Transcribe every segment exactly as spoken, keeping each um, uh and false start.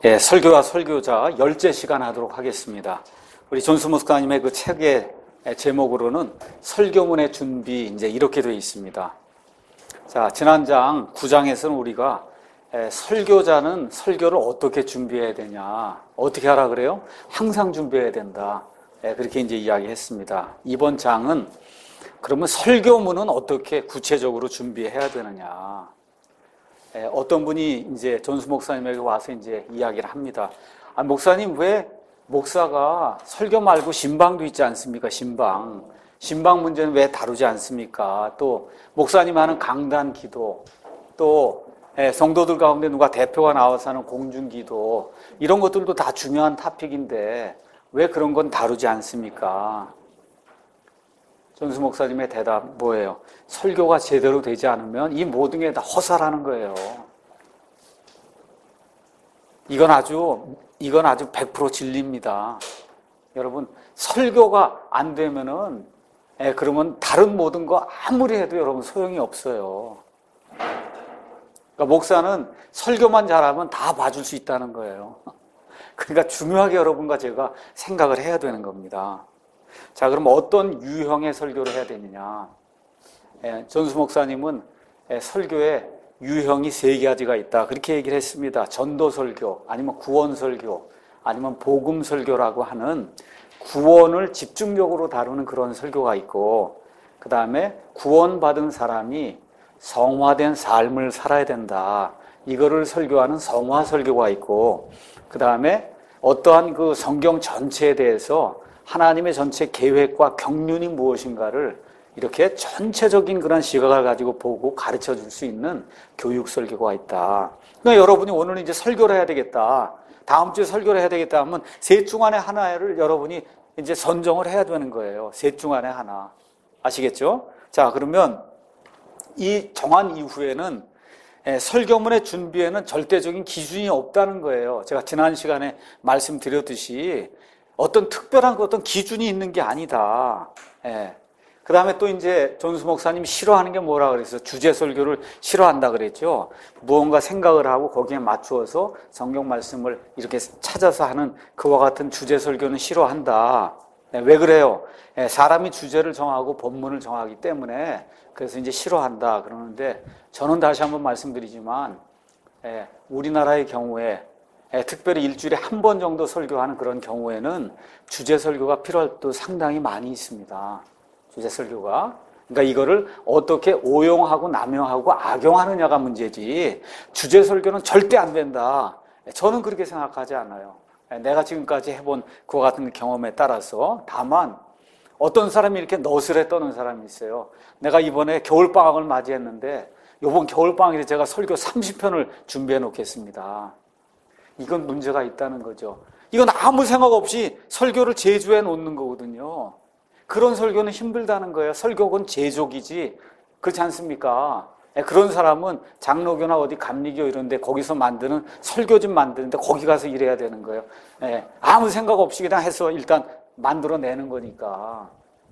예, 설교와 설교자 열째 시간 하도록 하겠습니다. 우리 존스 목사님의 그 책의 제목으로는 설교문의 준비, 이제 이렇게 되어 있습니다. 자, 지난 장 구 장에서는 우리가 예, 설교자는 설교를 어떻게 준비해야 되냐, 어떻게 하라 그래요? 항상 준비해야 된다. 예, 그렇게 이제 이야기했습니다. 이번 장은 그러면 설교문은 어떻게 구체적으로 준비해야 되느냐. 예, 어떤 분이 이제 존스 목사님에게 와서 이제 이야기를 합니다. 아, 목사님, 왜 목사가 설교 말고 신방도 있지 않습니까? 신방. 신방 문제는 왜 다루지 않습니까? 또 목사님 하는 강단 기도, 또 예, 성도들 가운데 누가 대표가 나와서 하는 공중 기도, 이런 것들도 다 중요한 토픽인데 왜 그런 건 다루지 않습니까? 존스 목사님의 대답 뭐예요? 설교가 제대로 되지 않으면 이 모든 게 다 허사라는 거예요. 이건 아주 이건 아주 백 퍼센트 진리입니다. 여러분, 설교가 안 되면은 예, 그러면 다른 모든 거 아무리 해도 여러분 소용이 없어요. 그러니까 목사는 설교만 잘하면 다 봐줄 수 있다는 거예요. 그러니까 중요하게 여러분과 제가 생각을 해야 되는 겁니다. 자, 그럼 어떤 유형의 설교를 해야 되느냐? 예, 존스 목사님은 예, 설교에 유형이 세 가지가 있다, 그렇게 얘기를 했습니다. 전도 설교, 아니면 구원 설교, 아니면 복음 설교라고 하는 구원을 집중적으로 다루는 그런 설교가 있고, 그 다음에 구원받은 사람이 성화된 삶을 살아야 된다, 이거를 설교하는 성화 설교가 있고, 그 다음에 어떠한 그 성경 전체에 대해서 하나님의 전체 계획과 경륜이 무엇인가를 이렇게 전체적인 그런 시각을 가지고 보고 가르쳐 줄 수 있는 교육 설교가 있다. 그러니까 여러분이 오늘 이제 설교를 해야 되겠다, 다음 주에 설교를 해야 되겠다 하면 셋 중 안에 하나를 여러분이 이제 선정을 해야 되는 거예요. 셋 중 안에 하나. 아시겠죠? 자, 그러면 이 정한 이후에는 설교문의 준비에는 절대적인 기준이 없다는 거예요. 제가 지난 시간에 말씀드렸듯이 어떤 특별한 어떤 기준이 있는 게 아니다. 예. 그 다음에 또 이제 존스 목사님이 싫어하는 게 뭐라 그랬어요? 주제 설교를 싫어한다 그랬죠. 무언가 생각을 하고 거기에 맞추어서 성경 말씀을 이렇게 찾아서 하는 그와 같은 주제 설교는 싫어한다. 예. 왜 그래요? 예. 사람이 주제를 정하고 본문을 정하기 때문에 그래서 이제 싫어한다 그러는데, 저는 다시 한번 말씀드리지만 예. 우리나라의 경우에 예, 특별히 일주일에 한 번 정도 설교하는 그런 경우에는 주제 설교가 필요할 때도 상당히 많이 있습니다. 주제 설교가. 그러니까 이거를 어떻게 오용하고 남용하고 악용하느냐가 문제지, 주제 설교는 절대 안 된다, 저는 그렇게 생각하지 않아요. 내가 지금까지 해본 그와 같은 경험에 따라서. 다만 어떤 사람이 이렇게 너스레 떠는 사람이 있어요. 내가 이번에 겨울방학을 맞이했는데 이번 겨울방학에 제가 설교 삼십 편을 준비해 놓겠습니다. 이건 문제가 있다는 거죠. 이건 아무 생각 없이 설교를 제조해 놓는 거거든요. 그런 설교는 힘들다는 거예요. 설교는 제조기지, 그렇지 않습니까? 그런 사람은 장로교나 어디 감리교 이런 데 거기서 만드는 설교집 만드는데 거기 가서 일해야 되는 거예요. 아무 생각 없이 그냥 해서 일단 만들어내는 거니까.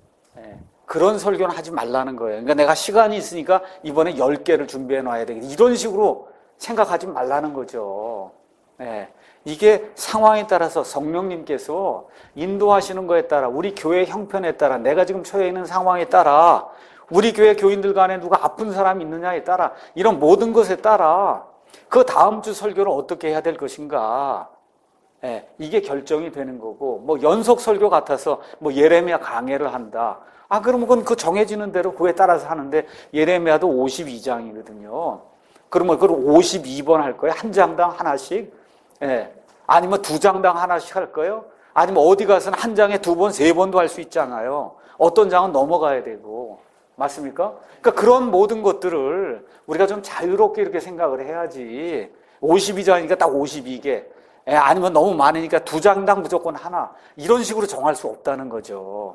그런 설교는 하지 말라는 거예요. 그러니까 내가 시간이 있으니까 이번에 열 개를 준비해 놔야 되겠다, 이런 식으로 생각하지 말라는 거죠. 네, 이게 상황에 따라서 성령님께서 인도하시는 거에 따라, 우리 교회 형편에 따라, 내가 지금 처해 있는 상황에 따라, 우리 교회 교인들 간에 누가 아픈 사람이 있느냐에 따라, 이런 모든 것에 따라 그 다음 주 설교를 어떻게 해야 될 것인가, 네, 이게 결정이 되는 거고, 뭐 연속 설교 같아서 뭐 예레미야 강해를 한다, 아 그러면 그건 그 정해지는 대로 그에 따라서 하는데, 예레미야도 오십이 장이거든요. 그러면 그걸 오십이 번 할 거예요? 한 장당 하나씩? 예. 아니면 두 장당 하나씩 할 거예요? 아니면 어디 가서는 한 장에 두 번, 세 번도 할 수 있잖아요. 어떤 장은 넘어가야 되고. 맞습니까? 그러니까 그런 모든 것들을 우리가 좀 자유롭게 이렇게 생각을 해야지. 오십이 장이니까 딱 오십이 개. 예. 아니면 너무 많으니까 두 장당 무조건 하나. 이런 식으로 정할 수 없다는 거죠.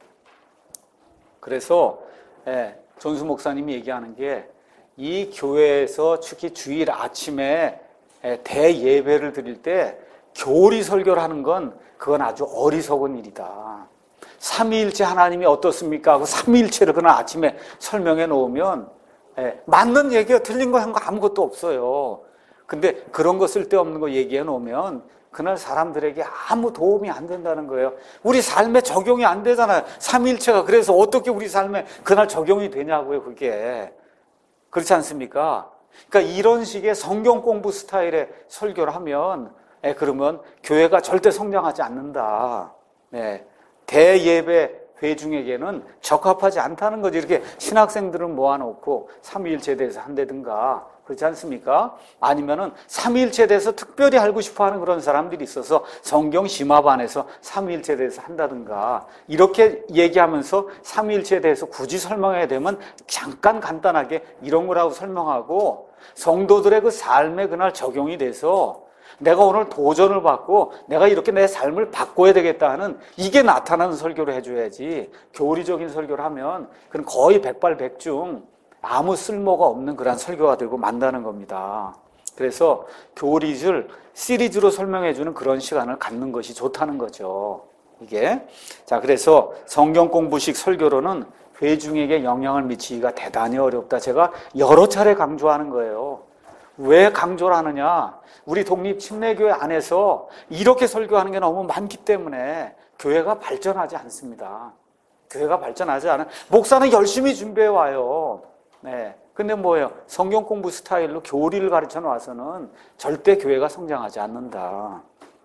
그래서 예. 존스 목사님이 얘기하는 게, 이 교회에서 특히 주일 아침에 대예배를 드릴 때 교리 설교를 하는 건 그건 아주 어리석은 일이다. 삼위일체 하나님이 어떻습니까 하고 삼위일체를 그날 아침에 설명해 놓으면 맞는 얘기가 틀린 거 한 거 아무것도 없어요. 근데 그런 거 쓸데없는 거 얘기해 놓으면 그날 사람들에게 아무 도움이 안 된다는 거예요. 우리 삶에 적용이 안 되잖아요. 삼위일체가. 그래서 어떻게 우리 삶에 그날 적용이 되냐고요, 그게. 그렇지 않습니까? 그러니까 이런 식의 성경 공부 스타일의 설교를 하면, 예, 그러면 교회가 절대 성장하지 않는다. 네. 대예배 회중에게는 적합하지 않다는 거지. 이렇게 신학생들은 모아놓고 삼위일체에 대해서 한다든가, 그렇지 않습니까? 아니면은 삼위일체에 대해서 특별히 알고 싶어 하는 그런 사람들이 있어서 성경 심화반에서 삼위일체에 대해서 한다든가, 이렇게 얘기하면서 삼위일체에 대해서 굳이 설명해야 되면 잠깐 간단하게 이런 거라고 설명하고, 성도들의 그 삶에 그날 적용이 돼서 내가 오늘 도전을 받고 내가 이렇게 내 삶을 바꿔야 되겠다 하는 이게 나타나는 설교를 해줘야지, 교리적인 설교를 하면 그건 거의 백발백중 아무 쓸모가 없는 그런 설교가 되고 만다는 겁니다. 그래서 교리를 시리즈로 설명해주는 그런 시간을 갖는 것이 좋다는 거죠. 이게. 자, 그래서 성경 공부식 설교로는 회중에게 영향을 미치기가 대단히 어렵다. 제가 여러 차례 강조하는 거예요. 왜 강조를 하느냐? 우리 독립침례교회 안에서 이렇게 설교하는 게 너무 많기 때문에 교회가 발전하지 않습니다. 교회가 발전하지 않아. 목사는 열심히 준비해 와요. 네. 근데 뭐예요? 성경 공부 스타일로 교리를 가르쳐 놔서는 절대 교회가 성장하지 않는다.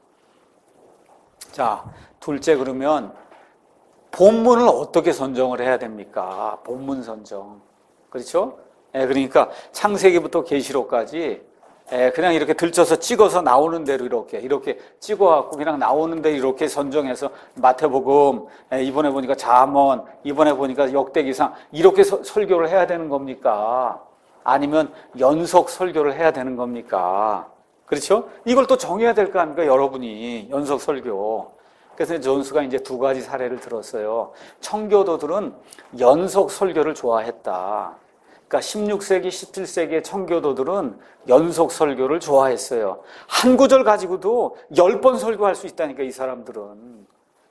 자, 둘째, 그러면 본문을 어떻게 선정을 해야 됩니까? 본문 선정. 그렇죠? 예, 그러니까 창세기부터 계시록까지 예, 그냥 이렇게 들쳐서 찍어서 나오는 대로 이렇게 이렇게 찍어갖고 그냥 나오는 대로 이렇게 선정해서 마태복음, 예, 이번에 보니까 잠언, 이번에 보니까 역대기상 이렇게 서, 설교를 해야 되는 겁니까? 아니면 연속 설교를 해야 되는 겁니까? 그렇죠? 이걸 또 정해야 될 거 아닙니까? 여러분이 연속 설교. 그래서 존스가 이제 두 가지 사례를 들었어요. 청교도들은 연속 설교를 좋아했다. 그러니까 십육 세기, 십칠 세기의 청교도들은 연속 설교를 좋아했어요. 한 구절 가지고도 열 번 설교할 수 있다니까, 이 사람들은.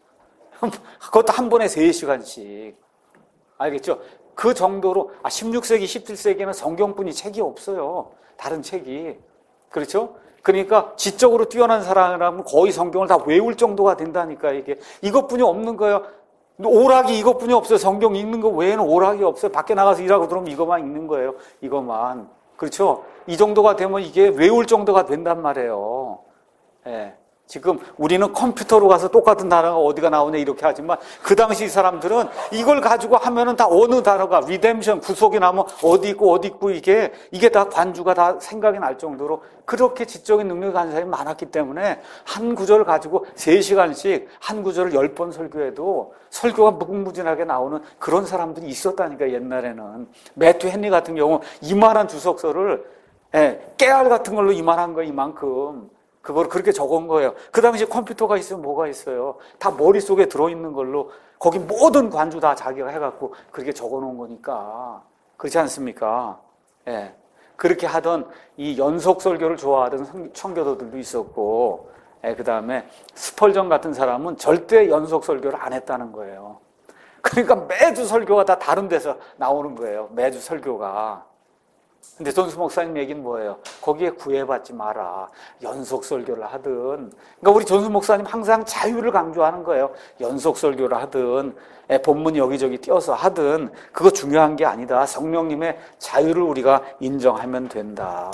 그것도 한 번에 세 시간씩. 알겠죠? 그 정도로, 아, 십육 세기, 십칠 세기에는 성경뿐이 책이 없어요. 다른 책이. 그렇죠? 그러니까 지적으로 뛰어난 사람은 거의 성경을 다 외울 정도가 된다니까, 이게. 이것뿐이 없는 거예요. 오락이 이것뿐이 없어요. 성경 읽는 거 외에는 오락이 없어요. 밖에 나가서 일하고 들어오면 이것만 읽는 거예요. 이것만. 그렇죠? 이 정도가 되면 이게 외울 정도가 된단 말이에요. 예. 지금 우리는 컴퓨터로 가서 똑같은 단어가 어디가 나오냐 이렇게 하지만 그 당시 사람들은 이걸 가지고 하면은 다 어느 단어가 리뎀션 구속이 나면 어디 있고 어디 있고 이게 이게 다 관주가 다 생각이 날 정도로 그렇게 지적인 능력이 가진 사람이 많았기 때문에 한 구절을 가지고 세 시간씩 한 구절을 열 번 설교해도 설교가 무궁무진하게 나오는 그런 사람들이 있었다니까. 옛날에는 매튜 헨리 같은 경우 이만한 주석서를 예, 깨알 같은 걸로 이만한 거 이만큼 그걸 그렇게 적은 거예요. 그 당시에 컴퓨터가 있으면 뭐가 있어요? 다 머릿속에 들어있는 걸로 거기 모든 관주 다 자기가 해갖고 그렇게 적어놓은 거니까. 그렇지 않습니까? 예. 그렇게 하던 이 연속 설교를 좋아하던 청교도들도 있었고, 예, 그 다음에 스펄전 같은 사람은 절대 연속 설교를 안 했다는 거예요. 그러니까 매주 설교가 다 다른 데서 나오는 거예요. 매주 설교가. 근데 존스 목사님 얘기는 뭐예요? 거기에 구애받지 마라. 연속 설교를 하든. 그러니까 우리 존스 목사님 항상 자유를 강조하는 거예요. 연속 설교를 하든, 본문이 여기저기 띄어서 하든, 그거 중요한 게 아니다. 성령님의 자유를 우리가 인정하면 된다.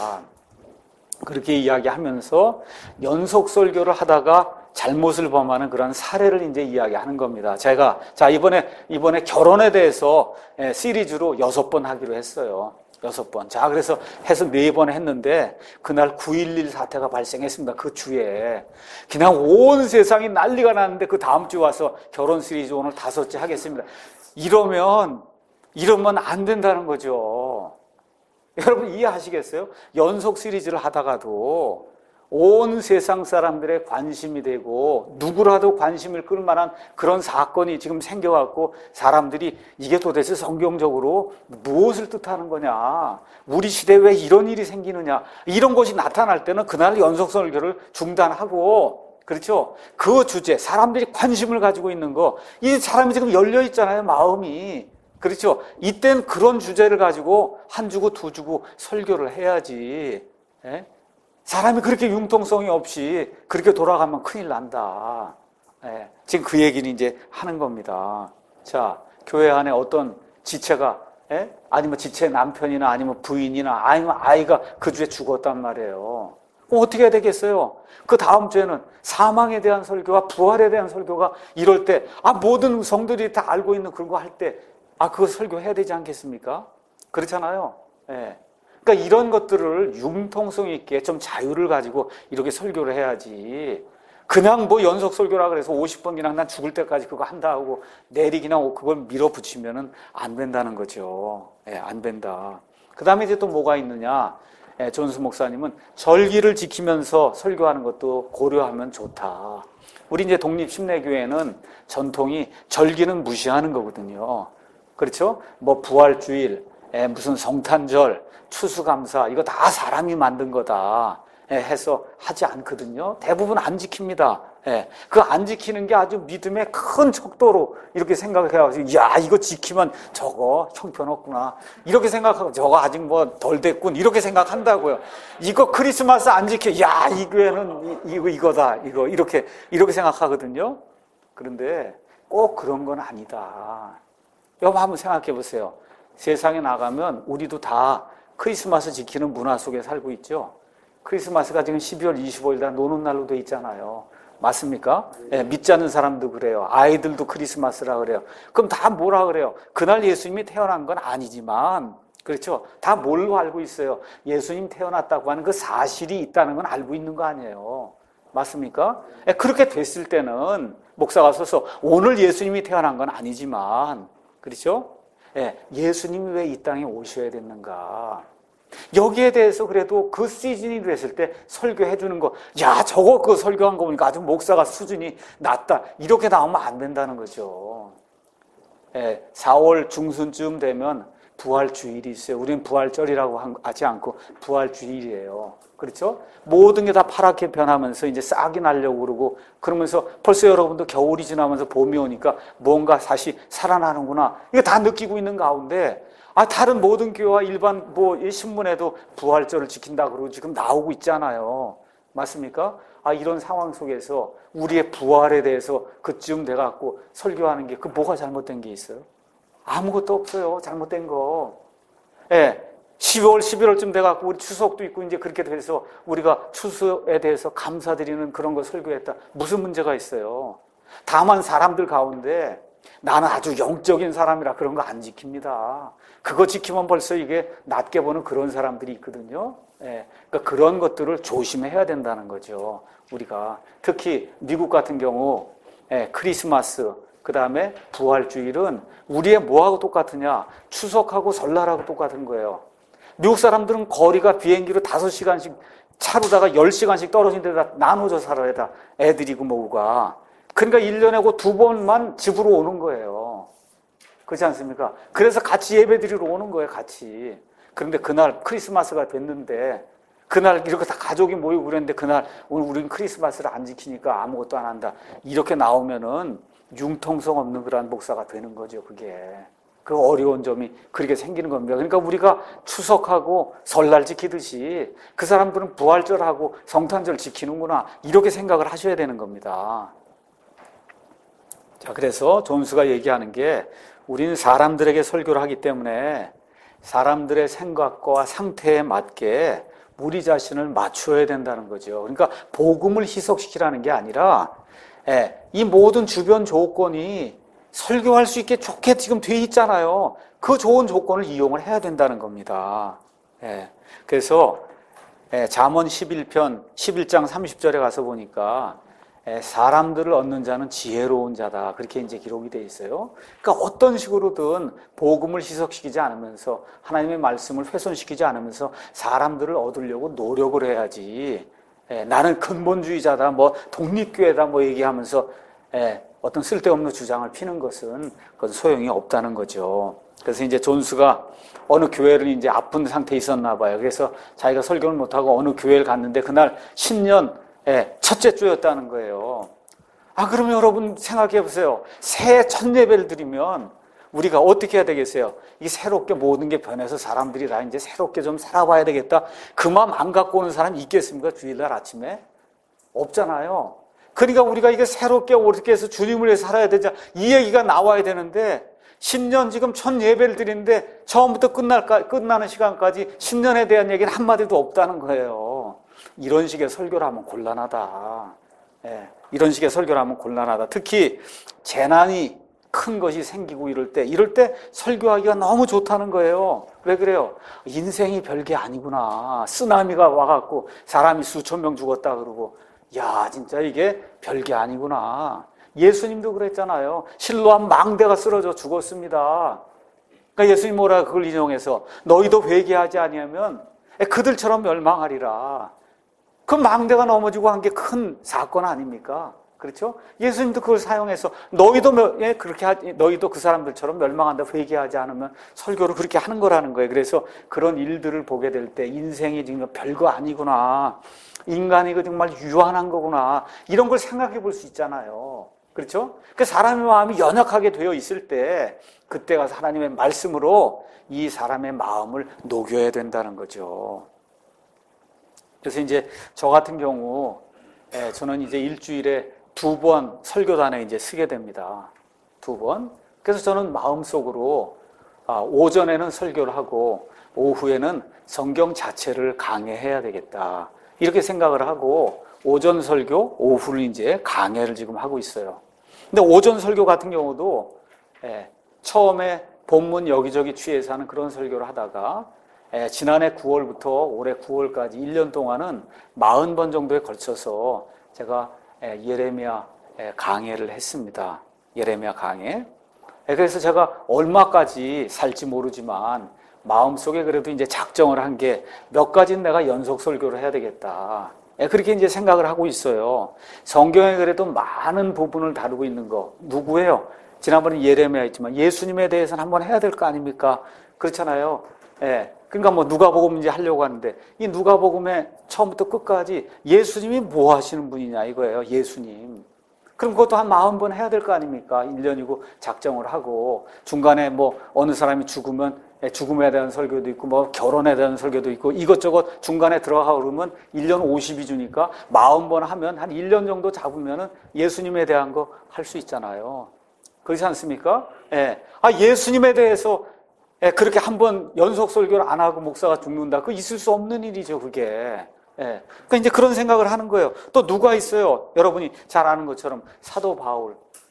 그렇게 이야기하면서 연속 설교를 하다가 잘못을 범하는 그런 사례를 이제 이야기하는 겁니다. 제가, 자, 이번에, 이번에 결혼에 대해서 시리즈로 여섯 번 하기로 했어요. 여섯 번. 자, 그래서 해서 네 번 했는데, 그날 구일일 사태가 발생했습니다. 그 주에. 그냥 온 세상이 난리가 났는데, 그 다음 주 와서 결혼 시리즈 오늘 다섯째 하겠습니다. 이러면, 이러면 안 된다는 거죠. 여러분 이해하시겠어요? 연속 시리즈를 하다가도 온 세상 사람들의 관심이 되고 누구라도 관심을 끌 만한 그런 사건이 지금 생겨갖고 사람들이 이게 도대체 성경적으로 무엇을 뜻하는 거냐, 우리 시대에 왜 이런 일이 생기느냐, 이런 것이 나타날 때는 그날 연속 설교를 중단하고, 그렇죠? 그 주제, 사람들이 관심을 가지고 있는 거, 이 사람이 지금 열려 있잖아요, 마음이. 그렇죠? 이땐 그런 주제를 가지고 한 주고 두 주고 설교를 해야지. 예? 사람이 그렇게 융통성이 없이 그렇게 돌아가면 큰일 난다. 예, 지금 그 얘기를 이제 하는 겁니다. 자, 교회 안에 어떤 지체가, 예? 아니면 지체 남편이나 아니면 부인이나 아니면 아이가 그 주에 죽었단 말이에요. 그럼 어떻게 해야 되겠어요? 그 다음 주에는 사망에 대한 설교와 부활에 대한 설교가 이럴 때, 아, 모든 성들이 다 알고 있는 그런 거 할 때, 아, 그거 설교해야 되지 않겠습니까? 그렇잖아요. 예. 그러니까 이런 것들을 융통성 있게 좀 자유를 가지고 이렇게 설교를 해야지. 그냥 뭐 연속 설교라 그래서 오십 번 그냥 난 죽을 때까지 그거 한다 하고 내리기나 그걸 밀어붙이면은 안 된다는 거죠. 예, 안 된다. 그 다음에 이제 또 뭐가 있느냐. 예, 존스 목사님은 절기를 지키면서 설교하는 것도 고려하면 좋다. 우리 이제 독립심례교회는 전통이 절기는 무시하는 거거든요. 그렇죠? 뭐 부활주일, 예, 무슨 성탄절, 추수감사 이거 다 사람이 만든 거다. 예, 해서 하지 않거든요. 대부분 안 지킵니다. 예, 그 안 지키는 게 아주 믿음의 큰 척도로 이렇게 생각해가지고, 야, 이거 지키면 저거 형편없구나. 이렇게 생각하고, 저거 아직 뭐 덜 됐군. 이렇게 생각한다고요. 이거 크리스마스 안 지켜. 야, 이 교회는 이, 이거, 이거다. 이거, 이렇게, 이렇게 생각하거든요. 그런데 꼭 그런 건 아니다. 여러분 한번 생각해 보세요. 세상에 나가면 우리도 다 크리스마스 지키는 문화 속에 살고 있죠. 크리스마스가 지금 십이월 이십오일 날 노는 날로 돼 있잖아요. 맞습니까? 예, 믿지 않는 사람도 그래요. 아이들도 크리스마스라 그래요. 그럼 다 뭐라 그래요? 그날 예수님이 태어난 건 아니지만, 그렇죠? 다 뭘로 알고 있어요? 예수님 태어났다고 하는 그 사실이 있다는 건 알고 있는 거 아니에요. 맞습니까? 예, 그렇게 됐을 때는 목사가 서서 오늘 예수님이 태어난 건 아니지만, 그렇죠? 예, 예수님이 왜 이 땅에 오셔야 됐는가? 여기에 대해서 그래도 그 시즌이 됐을 때 설교해 주는 거, 야, 저거 그 설교한 거 보니까 아주 목사가 수준이 낮다. 이렇게 나오면 안 된다는 거죠. 예, 사월 중순쯤 되면 부활주일이 있어요. 우리는 부활절이라고 하지 않고 부활주일이에요. 그렇죠? 모든 게 다 파랗게 변하면서 이제 싹이 나려고 그러고, 그러면서 벌써 여러분도 겨울이 지나면서 봄이 오니까 뭔가 다시 살아나는구나. 이거 다 느끼고 있는 가운데, 아, 다른 모든 교회와 일반 뭐 신문에도 부활절을 지킨다 그러고 지금 나오고 있잖아요. 맞습니까? 아, 이런 상황 속에서 우리의 부활에 대해서 그쯤 돼갖고 설교하는 게 그 뭐가 잘못된 게 있어요? 아무것도 없어요. 잘못된 거. 예. 십이월, 십일월쯤 돼갖고 우리 추석도 있고 이제 그렇게 돼서 우리가 추수에 대해서 감사드리는 그런 거 설교했다. 무슨 문제가 있어요? 다만 사람들 가운데 나는 아주 영적인 사람이라 그런 거 안 지킵니다. 그거 지키면 벌써 이게 낮게 보는 그런 사람들이 있거든요. 예, 그러니까 그런 것들을 조심해야 된다는 거죠. 우리가 특히 미국 같은 경우 예, 크리스마스 그 다음에 부활주일은 우리의 뭐하고 똑같으냐? 추석하고 설날하고 똑같은 거예요. 미국 사람들은 거리가 비행기로 다섯 시간씩 차로다가 열 시간씩 떨어진 데다 나눠져 살아야 다 애들이고 뭐가. 그러니까 일 년에 그 두 번만 집으로 오는 거예요. 그렇지 않습니까? 그래서 같이 예배 드리러 오는 거예요, 같이. 그런데 그날 크리스마스가 됐는데, 그날 이렇게 다 가족이 모이고 그랬는데, 그날 오늘 우리는 크리스마스를 안 지키니까 아무것도 안 한다. 이렇게 나오면은 융통성 없는 그런 목사가 되는 거죠, 그게. 그 어려운 점이 그렇게 생기는 겁니다. 그러니까 우리가 추석하고 설날 지키듯이 그 사람들은 부활절하고 성탄절 지키는구나. 이렇게 생각을 하셔야 되는 겁니다. 자, 그래서 존스가 얘기하는 게 우리는 사람들에게 설교를 하기 때문에 사람들의 생각과 상태에 맞게 우리 자신을 맞춰야 된다는 거죠. 그러니까 복음을 희석시키라는 게 아니라 예, 이 모든 주변 조건이 설교할 수 있게 좋게 지금 돼 있잖아요. 그 좋은 조건을 이용을 해야 된다는 겁니다. 예, 그래서 예, 잠언 십일 편 십일 장 삼십 절에 가서 보니까 사람들을 얻는 자는 지혜로운 자다. 그렇게 이제 기록이 돼 있어요. 그러니까 어떤 식으로든 복음을 희석시키지 않으면서 하나님의 말씀을 훼손시키지 않으면서 사람들을 얻으려고 노력을 해야지. 예, 나는 근본주의자다, 뭐 독립교회다, 뭐 얘기하면서 예, 어떤 쓸데없는 주장을 피는 것은 그건 소용이 없다는 거죠. 그래서 이제 존스가 어느 교회를 이제 아픈 상태에 있었나 봐요. 그래서 자기가 설교를 못하고 어느 교회를 갔는데 그날 신년 예, 첫째 주였다는 거예요. 아, 그러면 여러분 생각해 보세요. 새해 첫 예배를 드리면 우리가 어떻게 해야 되겠어요? 이 새롭게 모든 게 변해서 사람들이 다 이제 새롭게 좀 살아봐야 되겠다. 그 마음 안 갖고 오는 사람이 있겠습니까? 주일날 아침에? 없잖아요. 그러니까 우리가 이게 새롭게 어떻게 해서 주님을 위해 살아야 되자. 이 얘기가 나와야 되는데, 신년 지금 첫 예배를 드리는데, 처음부터 끝날까, 끝나는 시간까지 신년에 대한 얘기는 한마디도 없다는 거예요. 이런 식의 설교를 하면 곤란하다. 예, 이런 식의 설교를 하면 곤란하다. 특히, 재난이 큰 것이 생기고 이럴 때, 이럴 때 설교하기가 너무 좋다는 거예요. 왜 그래요? 인생이 별게 아니구나. 쓰나미가 와갖고 사람이 수천 명 죽었다 그러고, 야, 진짜 이게 별게 아니구나. 예수님도 그랬잖아요. 실로암 망대가 쓰러져 죽었습니다. 그러니까 예수님 뭐라 그걸 인용해서 너희도 회개하지 아니하면 그들처럼 멸망하리라. 그 망대가 넘어지고 한 게 큰 사건 아닙니까? 그렇죠? 예수님도 그걸 사용해서 너희도 예, 그렇게 하지, 너희도 그 사람들처럼 멸망한다 회개하지 않으면 설교를 그렇게 하는 거라는 거예요. 그래서 그런 일들을 보게 될 때 인생이 지금 별거 아니구나. 인간이 그 정말 유한한 거구나. 이런 걸 생각해 볼 수 있잖아요. 그렇죠? 그 사람의 마음이 연약하게 되어 있을 때 그때가 하나님의 말씀으로 이 사람의 마음을 녹여야 된다는 거죠. 그래서 이제 저 같은 경우 예, 저는 이제 일주일에 두 번 설교단에 이제 쓰게 됩니다. 두 번. 그래서 저는 마음속으로 아, 오전에는 설교를 하고 오후에는 성경 자체를 강해해야 되겠다. 이렇게 생각을 하고 오전 설교, 오후를 이제 강해를 지금 하고 있어요. 근데 오전 설교 같은 경우도 예, 처음에 본문 여기저기 취해서 하는 그런 설교를 하다가 예, 지난해 구월부터 올해 구월까지 일 년 동안은 사십 번 정도에 걸쳐서 제가 예, 예레미야 예, 강해를 했습니다. 예레미야 강해. 예, 그래서 제가 얼마까지 살지 모르지만 마음속에 그래도 이제 작정을 한 게 몇 가지는 내가 연속 설교를 해야 되겠다. 예, 그렇게 이제 생각을 하고 있어요. 성경에 그래도 많은 부분을 다루고 있는 거 누구예요? 지난번에 예레미야 했지만 예수님에 대해서는 한번 해야 될 거 아닙니까? 그렇잖아요. 예. 그러니까 뭐 누가복음 이제 하려고 하는데 이 누가복음의 처음부터 끝까지 예수님이 뭐 하시는 분이냐 이거예요. 예수님. 그럼 그것도 한 사십 번 해야 될 거 아닙니까? 일 년이고 작정을 하고 중간에 뭐 어느 사람이 죽으면 죽음에 대한 설교도 있고 뭐 결혼에 대한 설교도 있고 이것저것 중간에 들어가 그러면 일 년 오십이 주니까 사십 번 하면 한 일 년 정도 잡으면은 예수님에 대한 거 할 수 있잖아요. 그렇지 않습니까? 예. 아, 예수님에 대해서 예, 그렇게 한 번 연속 설교를 안 하고 목사가 죽는다. 그거 있을 수 없는 일이죠, 그게. 예. 그러니까 이제 그런 생각을 하는 거예요. 또 누가 있어요? 여러분이 잘 아는 것처럼 사도 바울.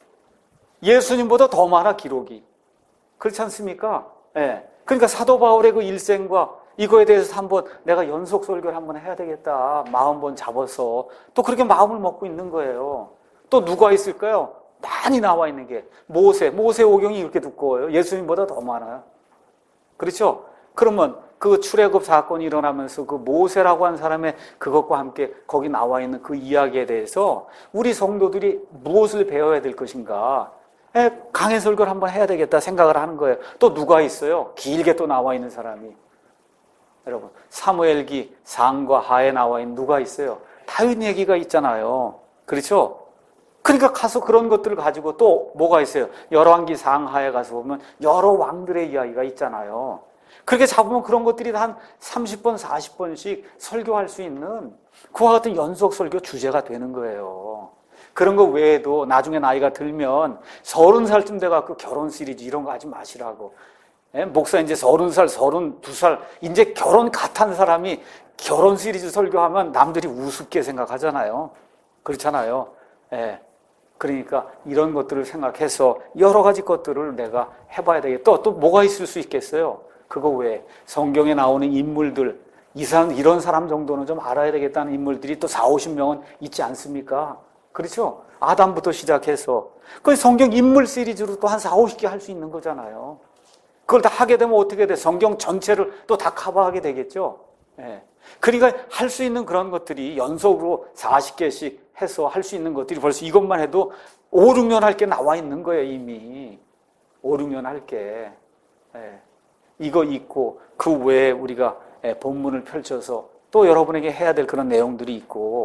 예수님보다 더 많아, 기록이. 그렇지 않습니까? 예. 그러니까 사도 바울의 그 일생과 이거에 대해서 한번 내가 연속 설교를 한번 해야 되겠다. 마음 번 잡아서. 또 그렇게 마음을 먹고 있는 거예요. 또 누가 있을까요? 많이 나와 있는 게 모세. 모세 오경이 이렇게 두꺼워요. 예수님보다 더 많아요. 그렇죠? 그러면 그 출애굽 사건이 일어나면서 그 모세라고 한 사람의 그것과 함께 거기 나와 있는 그 이야기에 대해서 우리 성도들이 무엇을 배워야 될 것인가? 강해 설교를 한번 해야 되겠다 생각을 하는 거예요. 또 누가 있어요? 길게 또 나와 있는 사람이. 여러분, 사무엘기 상과 하에 나와 있는 누가 있어요? 다윗 얘기가 있잖아요. 그렇죠? 그러니까 가서 그런 것들을 가지고 또 뭐가 있어요? 열왕기 상하에 가서 보면 여러 왕들의 이야기가 있잖아요. 그렇게 잡으면 그런 것들이 한 삼십 번, 사십 번씩 설교할 수 있는 그와 같은 연속 설교 주제가 되는 거예요. 그런 거 외에도 나중에 나이가 들면 서른 살쯤 돼갖고 결혼 시리즈 이런 거 하지 마시라고. 예? 목사 이제 서른 살, 서른두 살 이제 결혼 갓한 사람이 결혼 시리즈 설교하면 남들이 우습게 생각하잖아요. 그렇잖아요. 예. 그러니까 이런 것들을 생각해서 여러 가지 것들을 내가 해봐야 되겠다. 또, 또 뭐가 있을 수 있겠어요? 그거 외에 성경에 나오는 인물들, 이 사람, 이런 사람 정도는 좀 알아야 되겠다는 인물들이 또 사오십 명은 있지 않습니까? 그렇죠? 아담부터 시작해서. 그 성경 인물 시리즈로 또 한 사오십 개 할 수 있는 거잖아요. 그걸 다 하게 되면 어떻게 돼? 성경 전체를 또 다 커버하게 되겠죠? 예. 그러니까 할 수 있는 그런 것들이 연속으로 사십 개씩 해서 할 수 있는 것들이 벌써 이것만 해도 오, 육 년 할 게 나와 있는 거예요, 이미. 오, 육 년 할 게. 예. 이거 있고, 그 외에 우리가 예, 본문을 펼쳐서 또 여러분에게 해야 될 그런 내용들이 있고,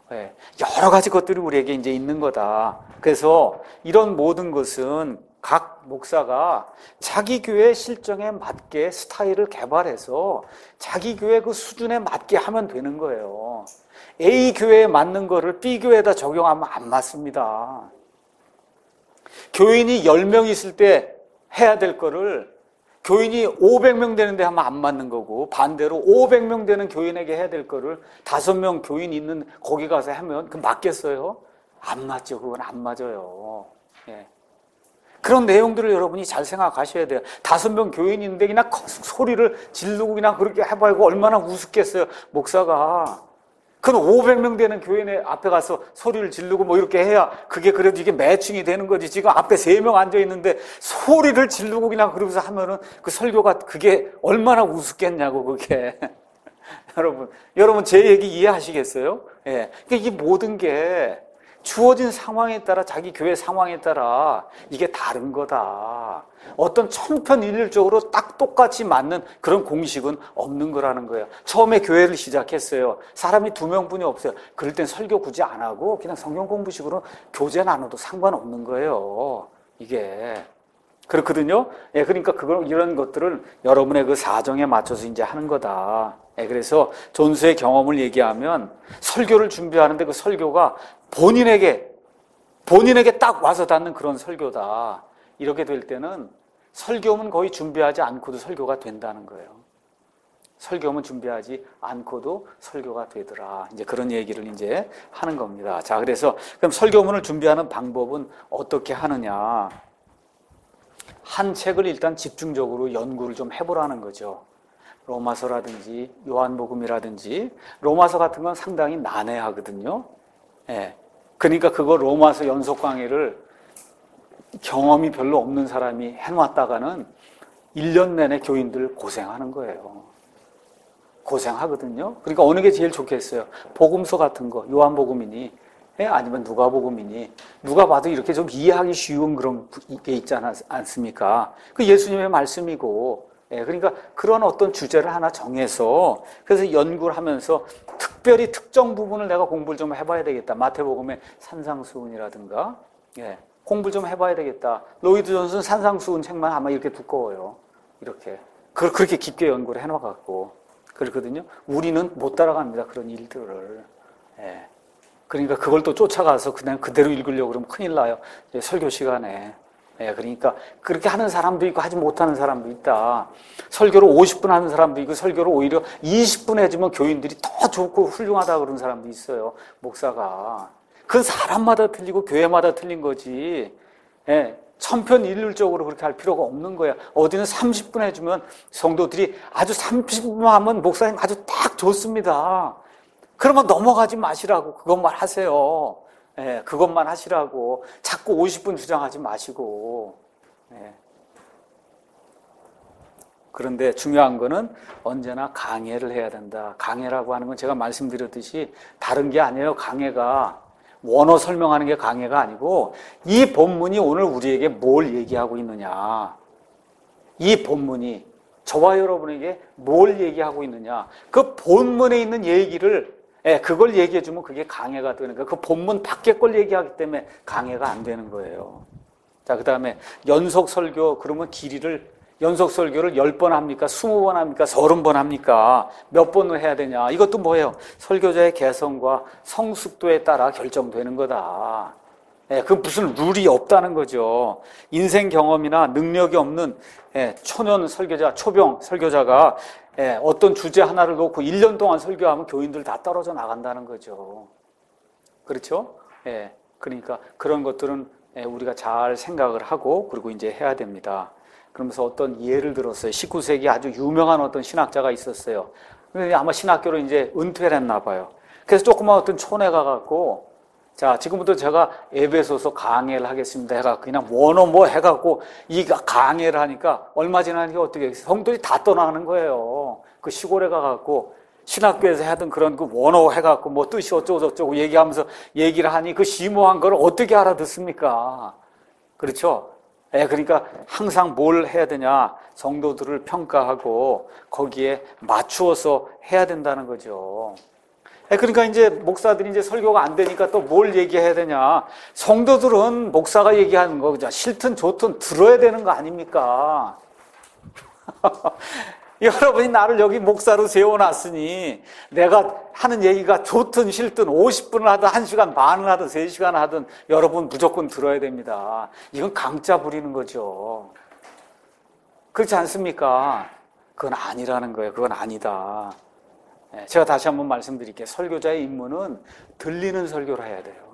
예, 여러 가지 것들이 우리에게 이제 있는 거다. 그래서 이런 모든 것은 각 목사가 자기 교회 실정에 맞게 스타일을 개발해서 자기 교회 그 수준에 맞게 하면 되는 거예요. A 교회에 맞는 거를 B 교회에다 적용하면 안 맞습니다. 교인이 열 명 있을 때 해야 될 거를 교인이 오백 명 되는데 하면 안 맞는 거고, 반대로 오백 명 되는 교인에게 해야 될 거를 다섯 명 교인 있는 거기 가서 하면 그 맞겠어요? 안 맞죠. 그건 안 맞아요. 예. 그런 내용들을 여러분이 잘 생각하셔야 돼요. 다섯 명 교인인데 그냥 소리를 지르고 그냥 그렇게 해봐야 얼마나 우습겠어요, 목사가. 그건 오백 명 되는 교인의 앞에 가서 소리를 지르고 뭐 이렇게 해야 그게 그래도 이게 매칭이 되는 거지. 지금 앞에 세 명 앉아 있는데 소리를 지르고 그냥 그러면서 하면은 그 설교가 그게 얼마나 우습겠냐고, 그게. 여러분, 여러분 제 얘기 이해하시겠어요? 예. 그러니까 이 모든 게 주어진 상황에 따라, 자기 교회 상황에 따라 이게 다른 거다. 어떤 천편일률적으로 딱 똑같이 맞는 그런 공식은 없는 거라는 거예요. 처음에 교회를 시작했어요. 사람이 두 명뿐이 없어요. 그럴 땐 설교 굳이 안 하고 그냥 성경 공부식으로 교제 나눠도 상관없는 거예요. 이게. 그렇거든요. 예, 그러니까 그걸, 이런 것들을 여러분의 그 사정에 맞춰서 이제 하는 거다. 예, 그래서 존수의 경험을 얘기하면 설교를 준비하는데 그 설교가 본인에게, 본인에게 딱 와서 닿는 그런 설교다. 이렇게 될 때는 설교는 거의 준비하지 않고도 설교가 된다는 거예요. 설교는 준비하지 않고도 설교가 되더라. 이제 그런 얘기를 이제 하는 겁니다. 자, 그래서 그럼 설교문을 준비하는 방법은 어떻게 하느냐. 한 책을 일단 집중적으로 연구를 좀 해보라는 거죠. 로마서라든지 요한복음이라든지. 로마서 같은 건 상당히 난해하거든요. 예. 그러니까 그거 로마서 연속 강의를 경험이 별로 없는 사람이 해놨다가는 일 년 내내 교인들 고생하는 거예요. 고생하거든요. 그러니까 어느 게 제일 좋겠어요? 복음서 같은 거, 요한복음이니, 예? 아니면 누가복음이니, 누가 봐도 이렇게 좀 이해하기 쉬운 그런 게 있지 않습니까? 그 예수님의 말씀이고, 예, 그러니까 그런 어떤 주제를 하나 정해서 그래서 연구를 하면서 특별히 특정 부분을 내가 공부를 좀 해봐야 되겠다. 마태복음의 산상수훈이라든가, 예, 공부를 좀 해봐야 되겠다. 로이드 존슨 산상수훈 책만 아마 이렇게 두꺼워요. 이렇게. 그걸 그렇게 깊게 연구를 해놔갖고. 그렇거든요. 우리는 못 따라갑니다. 그런 일들을. 예. 그러니까 그걸 또 쫓아가서 그냥 그대로 읽으려고 그러면 큰일 나요. 설교 시간에. 예, 그러니까 그렇게 하는 사람도 있고 하지 못하는 사람도 있다. 설교를 오십 분 하는 사람도 있고 설교를 오히려 이십 분 해주면 교인들이 더 좋고 훌륭하다 그러는 사람도 있어요. 목사가. 그건 사람마다 틀리고 교회마다 틀린 거지. 예, 천편일률적으로 그렇게 할 필요가 없는 거야. 어디는 삼십 분 해주면 성도들이 아주 삼십 분 하면 목사님 아주 딱 좋습니다. 그러면 넘어가지 마시라고. 그것만 하세요. 예, 그것만 하시라고. 자꾸 오십 분 주장하지 마시고. 예. 그런데 중요한 거는 언제나 강해를 해야 된다. 강해라고 하는 건 제가 말씀드렸듯이 다른 게 아니에요. 강해가 원어 설명하는 게 강해가 아니고 이 본문이 오늘 우리에게 뭘 얘기하고 있느냐. 이 본문이 저와 여러분에게 뭘 얘기하고 있느냐. 그 본문에 있는 얘기를 예, 그걸 얘기해주면 그게 강해가 되는 거예요. 그 본문 밖의 걸 얘기하기 때문에 강해가 안 되는 거예요. 자, 그 다음에 연속 설교, 그러면 길이를, 연속 설교를 열 번 합니까? 스무 번 합니까? 서른 번 합니까? 몇 번을 해야 되냐? 이것도 뭐예요? 설교자의 개성과 성숙도에 따라 결정되는 거다. 예, 그 무슨 룰이 없다는 거죠. 인생 경험이나 능력이 없는 예, 초년 설교자, 초병 설교자가 예, 어떤 주제 하나를 놓고 일 년 동안 설교하면 교인들 다 떨어져 나간다는 거죠. 그렇죠? 예, 그러니까 그런 것들은 예, 우리가 잘 생각을 하고 그리고 이제 해야 됩니다. 그러면서 어떤 예를 들었어요. 십구 세기 아주 유명한 어떤 신학자가 있었어요. 근데 아마 신학교로 이제 은퇴를 했나 봐요. 그래서 조그만 어떤 촌에 가갖고 자, 지금부터 제가 에베소서 강해를 하겠습니다 해갖고 그냥 원어 뭐 해갖고 이 강해를 하니까 얼마 지나니까 어떻게 성도들이 다 떠나는 거예요. 그 시골에 가갖고 신학교에서 하던 그런 그 원어 해갖고 뭐 뜻이 어쩌고저쩌고 얘기하면서 얘기를 하니 그 심오한 걸 어떻게 알아듣습니까? 그렇죠? 예, 그러니까 항상 뭘 해야 되냐? 성도들을 평가하고 거기에 맞추어서 해야 된다는 거죠. 그러니까 이제 목사들이 이제 설교가 안 되니까 또 뭘 얘기해야 되냐. 성도들은 목사가 얘기하는 거, 그죠? 싫든 좋든 들어야 되는 거 아닙니까? 여러분이 나를 여기 목사로 세워놨으니 내가 하는 얘기가 좋든 싫든 오십 분을 하든 한 시간 반을 하든 세 시간 하든 여러분 무조건 들어야 됩니다. 이건 강짜 부리는 거죠. 그렇지 않습니까? 그건 아니라는 거예요. 그건 아니다. 제가 다시 한번 말씀드릴게요. 설교자의 임무는 들리는 설교를 해야 돼요.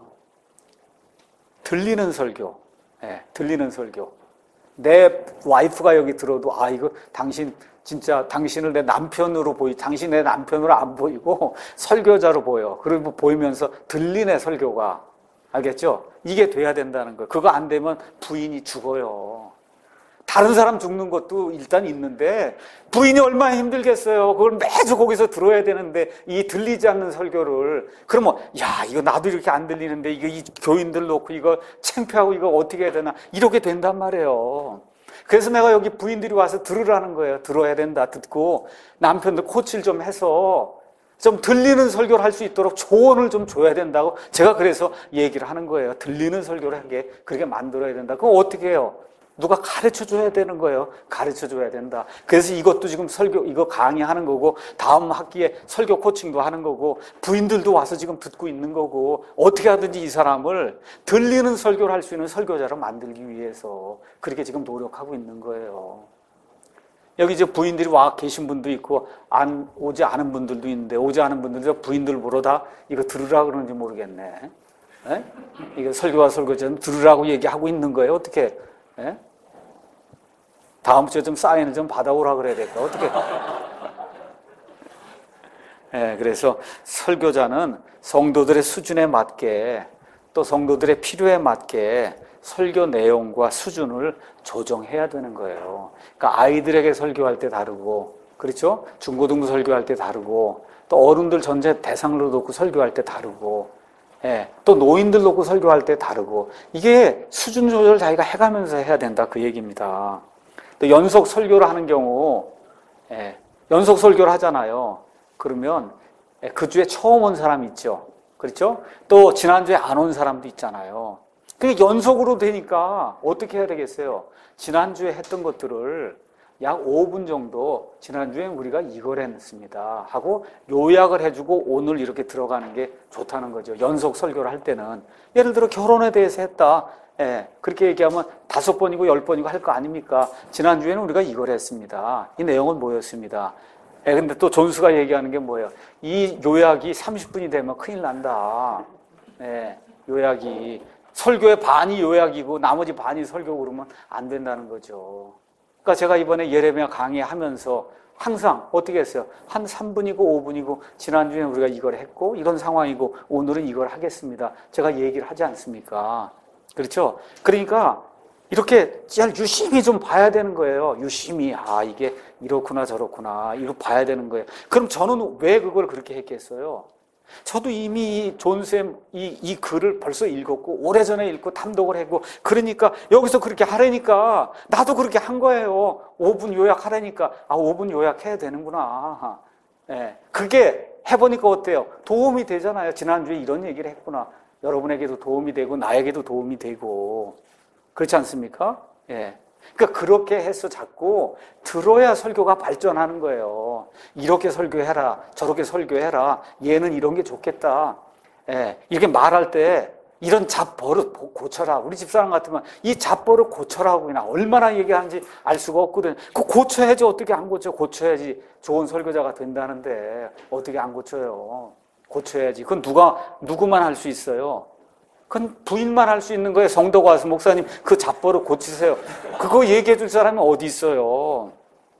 들리는 설교. 네, 들리는 설교. 내 와이프가 여기 들어도 아 이거 당신 진짜 당신을 내 남편으로 보이 당신 내 남편으로 안 보이고 설교자로 보여. 그리고 보이면서 들리네 설교가. 알겠죠? 이게 돼야 된다는 거예요. 그거 안 되면 부인이 죽어요. 다른 사람 죽는 것도 일단 있는데 부인이 얼마나 힘들겠어요. 그걸 매주 거기서 들어야 되는데 이 들리지 않는 설교를 그러면 야 이거 나도 이렇게 안 들리는데 이거 이 교인들 놓고 이거 창피하고 이거 어떻게 해야 되나 이렇게 된단 말이에요. 그래서 내가 여기 부인들이 와서 들으라는 거예요. 들어야 된다. 듣고 남편들 코치를 좀 해서 좀 들리는 설교를 할 수 있도록 조언을 좀 줘야 된다고 제가 그래서 얘기를 하는 거예요. 들리는 설교를 하게 그렇게 만들어야 된다. 그럼 어떻게 해요? 누가 가르쳐 줘야 되는 거예요. 가르쳐 줘야 된다. 그래서 이것도 지금 설교, 이거 강의하는 거고, 다음 학기에 설교 코칭도 하는 거고, 부인들도 와서 지금 듣고 있는 거고, 어떻게 하든지 이 사람을 들리는 설교를 할 수 있는 설교자로 만들기 위해서 그렇게 지금 노력하고 있는 거예요. 여기 이제 부인들이 와 계신 분도 있고, 안, 오지 않은 분들도 있는데, 오지 않은 분들도 부인들 보러 다 이거 들으라 그러는지 모르겠네. 에? 이거 설교와 설교자는 들으라고 얘기하고 있는 거예요. 어떻게? 에? 다음 주에 좀 사인을 좀 받아오라 그래야 될까? 어떻게? 예, 그래서 설교자는 성도들의 수준에 맞게 또 성도들의 필요에 맞게 설교 내용과 수준을 조정해야 되는 거예요. 그러니까 아이들에게 설교할 때 다르고, 그렇죠? 중고등부 설교할 때 다르고, 또 어른들 전체 대상으로 놓고 설교할 때 다르고, 예, 또 노인들 놓고 설교할 때 다르고, 이게 수준 조절 자기가 해가면서 해야 된다 그 얘기입니다. 또 연속 설교를 하는 경우, 예, 연속 설교를 하잖아요. 그러면 예, 그 주에 처음 온 사람 있죠. 그렇죠? 또 지난주에 안 온 사람도 있잖아요. 그게 연속으로 되니까 어떻게 해야 되겠어요? 지난주에 했던 것들을 약 오 분 정도 지난주에 우리가 이걸 했습니다 하고 요약을 해주고 오늘 이렇게 들어가는 게 좋다는 거죠. 연속 설교를 할 때는 예를 들어 결혼에 대해서 했다. 예, 그렇게 얘기하면 다섯 번이고 열 번이고 할 거 아닙니까? 지난주에는 우리가 이걸 했습니다. 이 내용은 뭐였습니다. 예, 근데 또 존수가 얘기하는 게 뭐예요? 이 요약이 삼십 분이 되면 큰일 난다. 예, 요약이. 설교의 반이 요약이고 나머지 반이 설교 그러면 안 된다는 거죠. 그러니까 제가 이번에 예레미야 강의하면서 항상 어떻게 했어요? 한 삼 분이고 오 분이고 지난주에 우리가 이걸 했고 이런 상황이고 오늘은 이걸 하겠습니다. 제가 얘기를 하지 않습니까? 그렇죠? 그러니까 이렇게 잘 유심히 좀 봐야 되는 거예요. 유심히. 아, 이게 이렇구나 저렇구나. 이거 봐야 되는 거예요. 그럼 저는 왜 그걸 그렇게 했겠어요? 저도 이미 이 존쌤 이, 이 글을 벌써 읽었고 오래전에 읽고 탐독을 했고 그러니까 여기서 그렇게 하라니까 나도 그렇게 한 거예요. 오 분 요약하라니까 아 오 분 요약해야 되는구나. 예, 그게 해보니까 어때요? 도움이 되잖아요. 지난주에 이런 얘기를 했구나. 여러분에게도 도움이 되고 나에게도 도움이 되고 그렇지 않습니까? 예. 그러니까 그렇게 해서 자꾸 들어야 설교가 발전하는 거예요. 이렇게 설교해라, 저렇게 설교해라. 얘는 이런 게 좋겠다. 예. 이렇게 말할 때 이런 잡버릇 고쳐라. 우리 집사람 같으면 이 잡버릇 고쳐라고 그냥 얼마나 얘기하는지 알 수가 없거든. 그 고쳐야지. 어떻게 안 고쳐? 고쳐야지 좋은 설교자가 된다는데 어떻게 안 고쳐요? 고쳐야지. 그건 누가 누구만 할 수 있어요? 그건 부인만 할 수 있는 거예요. 성도가 와서 목사님 그 잡버릇 고치세요. 그거 얘기해 줄 사람이 어디 있어요?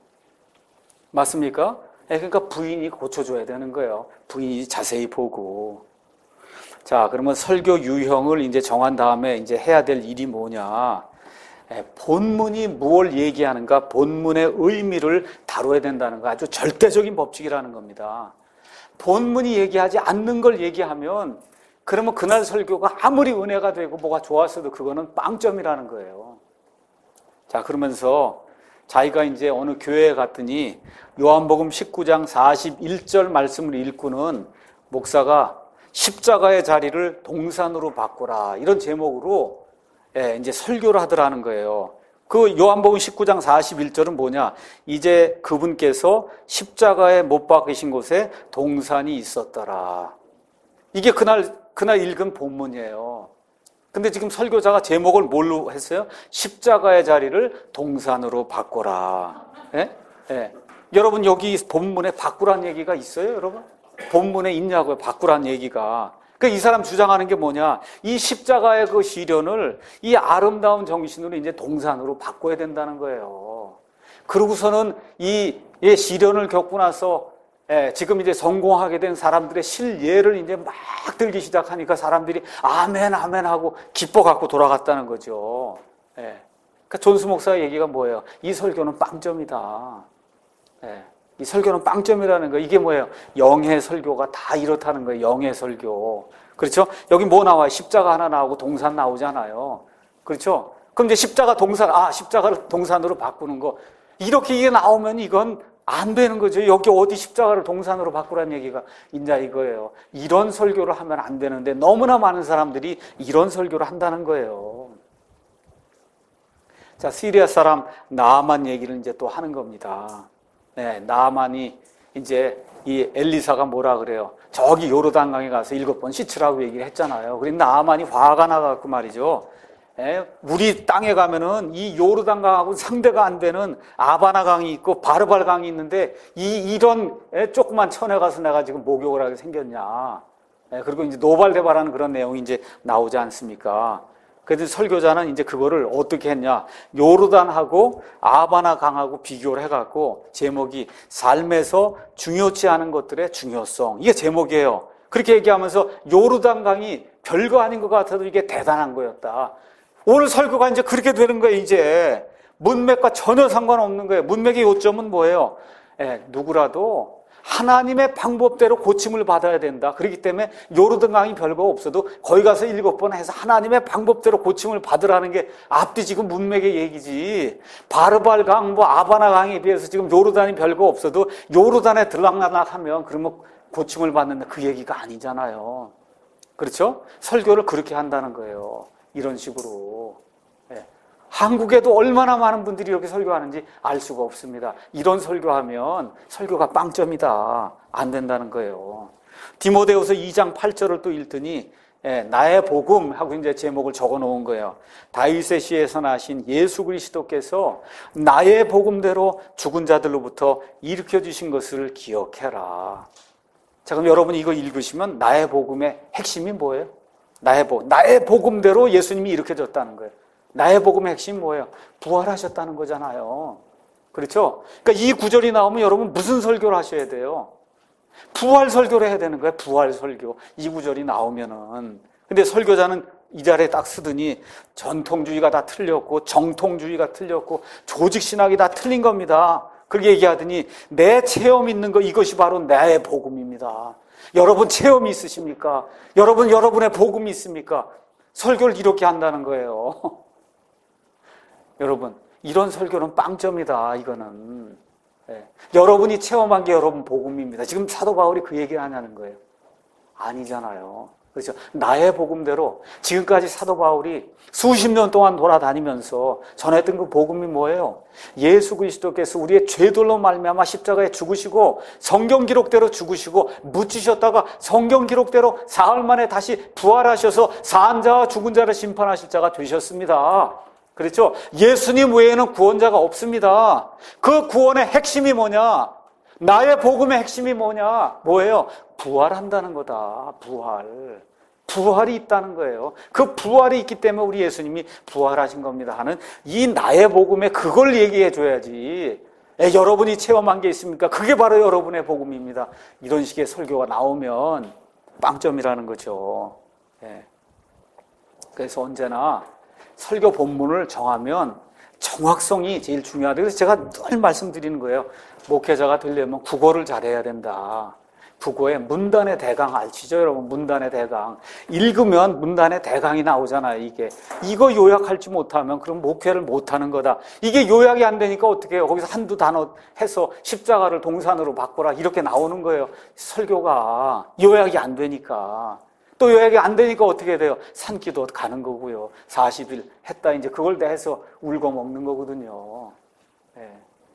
맞습니까? 그러니까 부인이 고쳐줘야 되는 거예요. 부인이 자세히 보고. 자, 그러면 설교 유형을 이제 정한 다음에 이제 해야 될 일이 뭐냐? 본문이 무엇을 얘기하는가? 본문의 의미를 다뤄야 된다는 거 아주 절대적인 법칙이라는 겁니다. 본문이 얘기하지 않는 걸 얘기하면 그러면 그날 설교가 아무리 은혜가 되고 뭐가 좋았어도 그거는 빵점이라는 거예요. 자, 그러면서 자기가 이제 어느 교회에 갔더니 요한복음 십구 장 사십일 절 말씀을 읽고는 목사가 십자가의 자리를 동산으로 바꾸라 이런 제목으로 예, 이제 설교를 하더라는 거예요. 그 요한복음 십구 장 사십일 절은 뭐냐? 이제 그분께서 십자가에 못 박히신 곳에 동산이 있었더라. 이게 그날 그날 읽은 본문이에요. 근데 지금 설교자가 제목을 뭘로 했어요? 십자가의 자리를 동산으로 바꾸라. 예? 예. 여러분 여기 본문에 바꾸란 얘기가 있어요, 여러분? 본문에 있냐고요, 바꾸란 얘기가. 그러니까 이 사람 주장하는 게 뭐냐? 이 십자가의 그 시련을 이 아름다운 정신으로 이제 동산으로 바꿔야 된다는 거예요. 그러고서는 이 시련을 겪고 나서 예, 지금 이제 성공하게 된 사람들의 실예를 이제 막 들기 시작하니까 사람들이 아멘, 아멘 하고 기뻐 갖고 돌아갔다는 거죠. 예. 그러니까 존스 목사의 얘기가 뭐예요? 이 설교는 빵점이다. 예. 이 설교는 빵점이라는 거. 이게 뭐예요? 영의 설교가 다 이렇다는 거예요. 영의 설교. 그렇죠? 여기 뭐 나와요? 십자가 하나 나오고 동산 나오잖아요. 그렇죠? 그럼 이제 십자가 동산, 아, 십자가를 동산으로 바꾸는 거. 이렇게 이게 나오면 이건 안 되는 거죠. 여기 어디 십자가를 동산으로 바꾸라는 얘기가 있냐 이거예요. 이런 설교를 하면 안 되는데 너무나 많은 사람들이 이런 설교를 한다는 거예요. 자, 시리아 사람 나아만 얘기를 이제 또 하는 겁니다. 네, 나아만이 이제 이 엘리사가 뭐라 그래요? 저기 요르단강에 가서 일곱 번 씻으라고 얘기를 했잖아요. 그런데 나아만이 화가 나갖고 말이죠. 예, 우리 땅에 가면은 이 요르단강하고 상대가 안 되는 아바나강이 있고 바르발강이 있는데 이 이런 예, 조그만 천에 가서 내가 지금 목욕을 하게 생겼냐? 예, 그리고 이제 노발대발하는 그런 내용이 이제 나오지 않습니까? 그래서 설교자는 이제 그거를 어떻게 했냐? 요르단하고 아바나강하고 비교를 해갖고 제목이 삶에서 중요치 않은 것들의 중요성, 이게 제목이에요. 그렇게 얘기하면서 요르단강이 별거 아닌 것 같아도 이게 대단한 거였다. 오늘 설교가 이제 그렇게 되는 거예요. 이제 문맥과 전혀 상관없는 거예요. 문맥의 요점은 뭐예요? 예, 누구라도 하나님의 방법대로 고침을 받아야 된다. 그렇기 때문에 요르단강이 별거 없어도 거기 가서 일곱 번 해서 하나님의 방법대로 고침을 받으라는 게 앞뒤 지금 문맥의 얘기지. 바르발강, 뭐 아바나강에 비해서 지금 요르단이 별거 없어도 요르단에 들락날락하면 그러면 고침을 받는다, 그 얘기가 아니잖아요. 그렇죠? 설교를 그렇게 한다는 거예요. 이런 식으로. 예. 한국에도 얼마나 많은 분들이 이렇게 설교하는지 알 수가 없습니다. 이런 설교하면 설교가 빵점이다. 안 된다는 거예요. 디모데후서 이 장 팔 절을 또 읽더니 예, 나의 복음 하고 이제 제목을 적어 놓은 거예요. 다윗의 시에서 나신 예수 그리스도께서 나의 복음대로 죽은 자들로부터 일으켜 주신 것을 기억해라. 자, 그럼 여러분 이거 읽으시면 나의 복음의 핵심이 뭐예요? 나의 복음, 나의 복음대로 예수님이 일으켜졌다는 거예요. 나의 복음의 핵심이 뭐예요? 부활하셨다는 거잖아요. 그렇죠? 그러니까 이 구절이 나오면 여러분 무슨 설교를 하셔야 돼요? 부활 설교를 해야 되는 거예요. 부활 설교. 이 구절이 나오면은. 근데 설교자는 이 자리에 딱 쓰더니 전통주의가 다 틀렸고 정통주의가 틀렸고 조직신학이 다 틀린 겁니다. 그렇게 얘기하더니 내 체험 있는 거, 이것이 바로 나의 복음입니다. 여러분 체험이 있으십니까? 여러분 여러분의 복음이 있습니까? 설교를 이렇게 한다는 거예요. 여러분 이런 설교는 빵점이다. 이거는 네. 여러분이 체험한 게 여러분 복음입니다. 지금 사도 바울이 그 얘기를 하냐는 거예요. 아니잖아요. 그렇죠? 나의 복음대로 지금까지 사도 바울이 수십 년 동안 돌아다니면서 전했던 그 복음이 뭐예요? 예수 그리스도께서 우리의 죄들로 말미암아 십자가에 죽으시고 성경 기록대로 죽으시고 묻히셨다가 성경 기록대로 사흘 만에 다시 부활하셔서 산 자와 죽은 자를 심판하실 자가 되셨습니다. 그렇죠? 예수님 외에는 구원자가 없습니다. 그 구원의 핵심이 뭐냐? 나의 복음의 핵심이 뭐냐? 뭐예요? 부활한다는 거다. 부활. 부활이 있다는 거예요. 그 부활이 있기 때문에 우리 예수님이 부활하신 겁니다 하는 이 나의 복음에 그걸 얘기해 줘야지. 에, 여러분이 체험한 게 있습니까? 그게 바로 여러분의 복음입니다. 이런 식의 설교가 나오면 빵점이라는 거죠. 예. 그래서 언제나 설교 본문을 정하면 정확성이 제일 중요하다. 그래서 제가 늘 말씀드리는 거예요. 목회자가 되려면 국어를 잘해야 된다. 북어의 문단의 대강 아시죠, 여러분? 문단의 대강. 읽으면 문단의 대강이 나오잖아요, 이게. 이거 요약할지 못하면 그럼 목회를 못하는 거다. 이게 요약이 안 되니까 어떻게 해요? 거기서 한두 단어 해서 십자가를 동산으로 바꿔라. 이렇게 나오는 거예요. 설교가. 요약이 안 되니까. 또 요약이 안 되니까 어떻게 돼요? 산기도 가는 거고요. 사십 일 했다. 이제 그걸 다 해서 울고 먹는 거거든요. 네.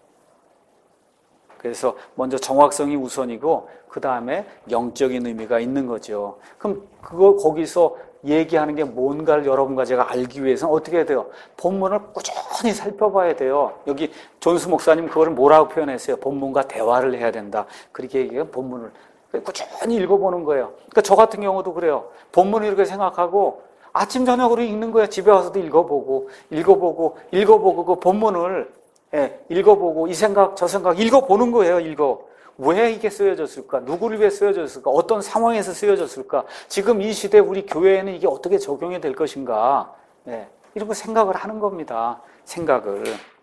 그래서 먼저 정확성이 우선이고 그 다음에 영적인 의미가 있는 거죠. 그럼 그거 거기서 얘기하는 게 뭔가를 여러분과 제가 알기 위해서는 어떻게 해야 돼요? 본문을 꾸준히 살펴봐야 돼요. 여기 존스 목사님 그거를 뭐라고 표현했어요? 본문과 대화를 해야 된다. 그렇게 얘기해요. 본문을 꾸준히 읽어보는 거예요. 그러니까 저 같은 경우도 그래요. 본문을 이렇게 생각하고 아침 저녁으로 읽는 거예요. 집에 와서도 읽어보고 읽어보고 읽어보고 그 본문을 예, 읽어보고 이 생각 저 생각 읽어보는 거예요. 읽어. 왜 이게 쓰여졌을까? 누구를 위해 쓰여졌을까? 어떤 상황에서 쓰여졌을까? 지금 이 시대 우리 교회에는 이게 어떻게 적용이 될 것인가? 예, 이런 거 생각을 하는 겁니다. 생각을.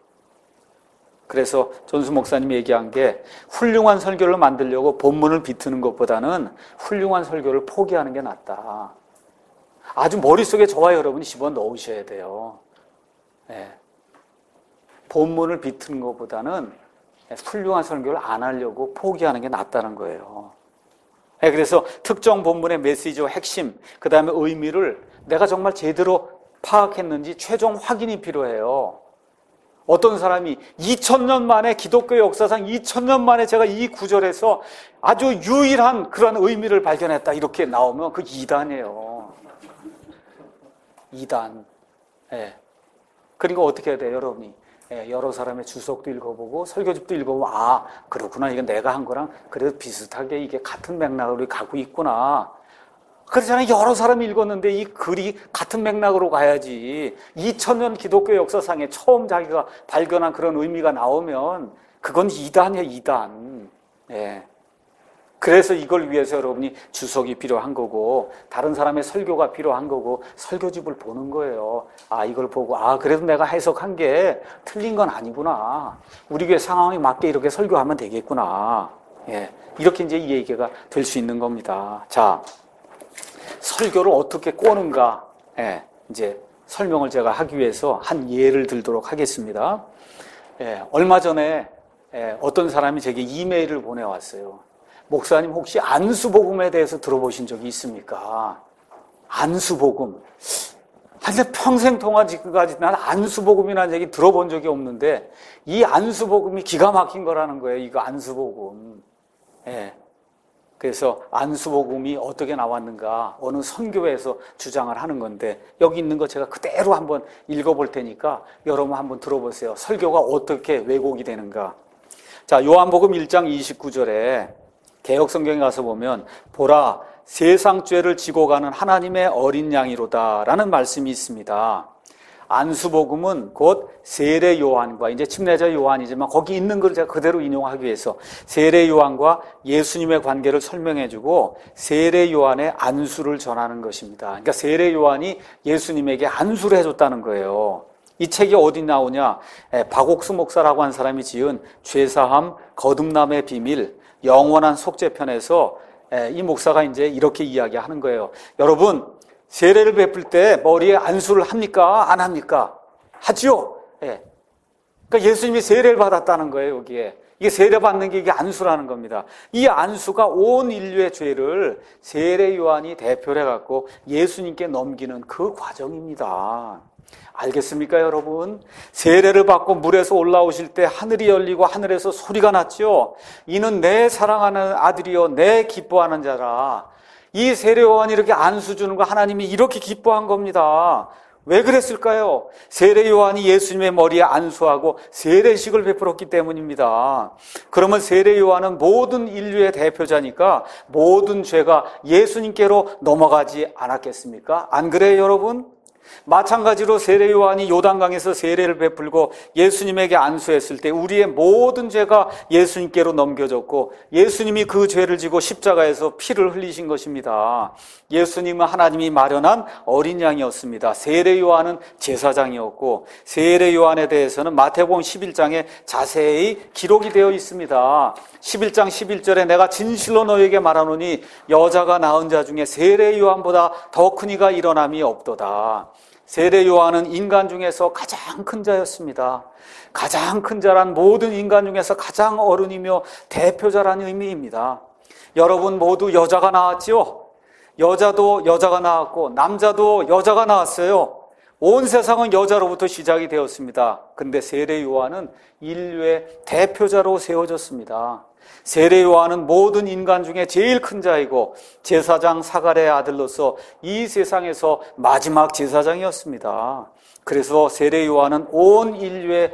그래서 존스 목사님이 얘기한 게 훌륭한 설교를 만들려고 본문을 비트는 것보다는 훌륭한 설교를 포기하는 게 낫다. 아주 머릿속에 저와 여러분이 집어넣으셔야 돼요. 예. 본문을 비트는 것보다는 훌륭한 설교를 안 하려고 포기하는 게 낫다는 거예요. 그래서 특정 본문의 메시지와 핵심, 그 다음에 의미를 내가 정말 제대로 파악했는지 최종 확인이 필요해요. 어떤 사람이 이천 년 만에 기독교 역사상 이천 년 만에 제가 이 구절에서 아주 유일한 그런 의미를 발견했다 이렇게 나오면 그 이단이에요. 이단. 네. 그러니까 어떻게 해야 돼요, 여러분이? 여러 사람의 주석도 읽어보고 설교집도 읽어보고 아 그렇구나 이건 내가 한 거랑 그래도 비슷하게 이게 같은 맥락으로 가고 있구나. 그렇잖아요. 여러 사람이 읽었는데 이 글이 같은 맥락으로 가야지. 이천 년 기독교 역사상에 처음 자기가 발견한 그런 의미가 나오면 그건 이단이에요. 이단. 예. 그래서 이걸 위해서 여러분이 주석이 필요한 거고 다른 사람의 설교가 필요한 거고 설교집을 보는 거예요. 아 이걸 보고 아 그래도 내가 해석한 게 틀린 건 아니구나. 우리 교회 상황에 맞게 이렇게 설교하면 되겠구나. 예, 이렇게 이제 이 얘기가 될 수 있는 겁니다. 자, 설교를 어떻게 꼬는가? 예, 이제 설명을 제가 하기 위해서 한 예를 들도록 하겠습니다. 예, 얼마 전에 예, 어떤 사람이 제게 이메일을 보내왔어요. 목사님 혹시 안수복음에 대해서 들어보신 적이 있습니까? 안수복음. 하여튼 평생 동안 지금까지 난 안수복음이라는 얘기 들어본 적이 없는데 이 안수복음이 기가 막힌 거라는 거예요. 이거 안수복음. 예. 그래서 안수복음이 어떻게 나왔는가 어느 선교회에서 주장을 하는 건데 여기 있는 거 제가 그대로 한번 읽어볼 테니까 여러분 한번 들어보세요. 설교가 어떻게 왜곡이 되는가. 자, 요한복음 일 장 이십구 절에 개역성경에 가서 보면 보라 세상 죄를 지고 가는 하나님의 어린 양이로다 라는 말씀이 있습니다. 안수복음은 곧 세례 요한과 이제 침례자 요한이지만 거기 있는 걸 제가 그대로 인용하기 위해서 세례 요한과 예수님의 관계를 설명해주고 세례 요한의 안수를 전하는 것입니다. 그러니까 세례 요한이 예수님에게 안수를 해줬다는 거예요. 이 책이 어디 나오냐? 박옥수 목사라고 한 사람이 지은 죄사함 거듭남의 비밀 영원한 속죄편에서 이 목사가 이제 이렇게 이야기하는 거예요. 여러분, 세례를 베풀 때 머리에 안수를 합니까? 안 합니까? 하지요. 예. 그러니까 예수님이 세례를 받았다는 거예요, 여기에. 이게 세례 받는 게 이게 안수라는 겁니다. 이 안수가 온 인류의 죄를 세례 요한이 대표를 해갖고 예수님께 넘기는 그 과정입니다. 알겠습니까, 여러분? 세례를 받고 물에서 올라오실 때 하늘이 열리고 하늘에서 소리가 났죠. 이는 내 사랑하는 아들이요 내 기뻐하는 자라. 이 세례 요한이 이렇게 안수 주는 거 하나님이 이렇게 기뻐한 겁니다. 왜 그랬을까요? 세례 요한이 예수님의 머리에 안수하고 세례식을 베풀었기 때문입니다. 그러면 세례 요한은 모든 인류의 대표자니까 모든 죄가 예수님께로 넘어가지 않았겠습니까? 안 그래요, 여러분? 마찬가지로 세례 요한이 요단강에서 세례를 베풀고 예수님에게 안수했을 때 우리의 모든 죄가 예수님께로 넘겨졌고 예수님이 그 죄를 지고 십자가에서 피를 흘리신 것입니다. 예수님은 하나님이 마련한 어린 양이었습니다. 세례 요한은 제사장이었고 세례 요한에 대해서는 마태복음 십일 장에 자세히 기록이 되어 있습니다. 십일 장 십일 절에 내가 진실로 너에게 말하노니 여자가 낳은 자 중에 세례 요한보다 더 큰 이가 일어남이 없도다. 세례 요한은 인간 중에서 가장 큰 자였습니다. 가장 큰 자란 모든 인간 중에서 가장 어른이며 대표자라는 의미입니다. 여러분 모두 여자가 나왔지요? 여자도 여자가 나왔고 남자도 여자가 나왔어요. 온 세상은 여자로부터 시작이 되었습니다. 근데 세례 요한은 인류의 대표자로 세워졌습니다. 세례 요한은 모든 인간 중에 제일 큰 자이고 제사장 사갈의 아들로서 이 세상에서 마지막 제사장이었습니다. 그래서 세례 요한은 온 인류의